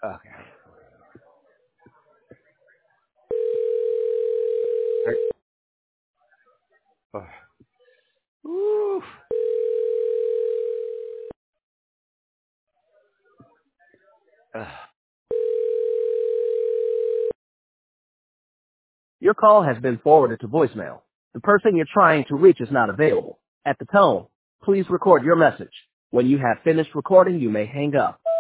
Okay. Ooh. Your call has been forwarded to voicemail. The person you're trying to reach is not available. At the tone, please record your message. When you have finished recording, you may hang up.